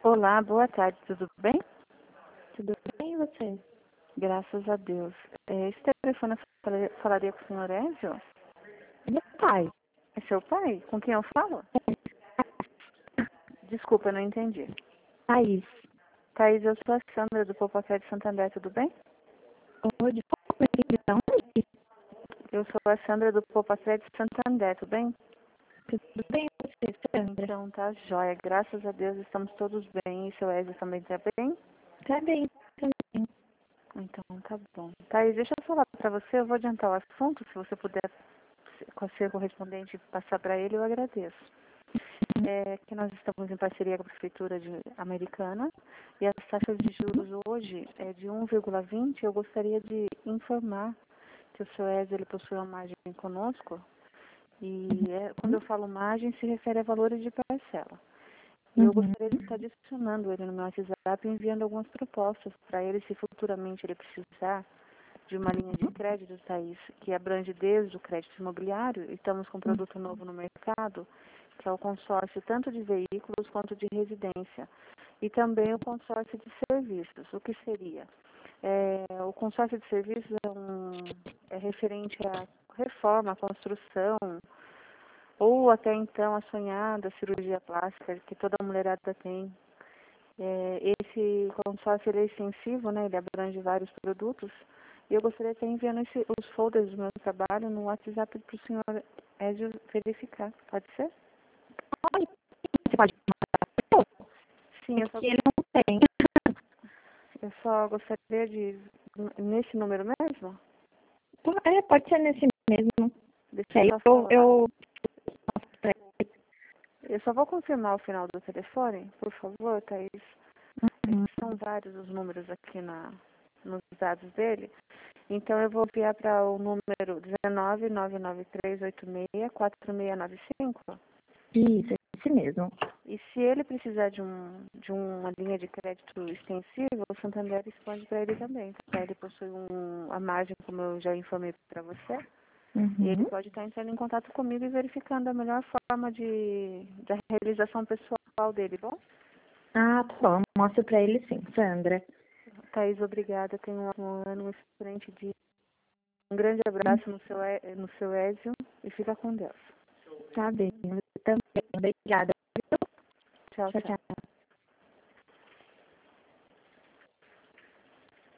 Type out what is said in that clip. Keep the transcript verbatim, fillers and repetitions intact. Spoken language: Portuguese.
Olá, boa tarde, tudo bem? Tudo bem, e você? Graças a Deus. É, esse telefone eu fala- falaria com o senhor Ézio? Meu pai. É seu pai? Com quem eu falo? Desculpa, eu não entendi. Thaís. Thaís, eu sou a Sandra do Popocé de Santander, tudo bem? Oi, de então, Eu sou a Sandra do Popocé de Santander, tudo bem? tudo bem, e você, Sandra? Então tá jóia, graças a Deus estamos todos bem. E seu Ézio também tá bem? Tá bem, também. Então tá bom. Thaís, deixa eu falar pra você, eu vou adiantar o assunto, se você puder ser correspondente e passar para ele, eu agradeço. É que nós estamos em parceria com a Prefeitura de Americana e as taxas de juros hoje é de um vírgula vinte. Eu gostaria de informar que o seu Ézio ele possui uma margem conosco e é, quando eu falo margem se refere a valores de parcela. E eu Uhum. gostaria de estar adicionando ele no meu WhatsApp e enviando algumas propostas para ele se futuramente ele precisar de uma linha de crédito, Thaís, que abrange desde o crédito imobiliário, e estamos com um produto novo no mercado, que é o consórcio tanto de veículos quanto de residência, e também o consórcio de serviços. O que seria? É, o consórcio de serviços é, um, é referente à reforma, à construção, ou até então a sonhada cirurgia plástica que toda mulherada tem. É, esse consórcio ele é extensivo, né? Ele abrange vários produtos. E eu gostaria de estar enviando esse, os folders do meu trabalho no WhatsApp para o senhor Ézio verificar. Pode ser? Olha, você pode mandar pra eu? Sim, É eu só, que ele não tem. eu só gostaria de... Nesse número mesmo? É, pode ser nesse mesmo. Deixa Que eu aí só eu, falar. eu passo pra ele. Eu só vou confirmar o final do telefone, por favor, Thaís. É Uhum. que são vários os números aqui na, nos dados dele. Então eu vou enviar para o número um nove nove nove três oito seis quatro seis nove cinco. Isso, esse mesmo. E se ele precisar de, um, de uma linha de crédito extensiva, o Santander expande para ele também. Tá? Ele possui um, a margem, como eu já informei para você, e ele Uhum. pode estar entrando em contato comigo e verificando a melhor forma de, da realização pessoal dele, bom? Ah, tá bom. Mostro pra ele sim, Sandra. Thaís, obrigada. Tenha um, um ano um excelente dia. Um grande abraço no seu,É- no seu Ézio e fica com Deus. Tá bem, eu também. Obrigada. Tchau, Tchau, tchau. tchau.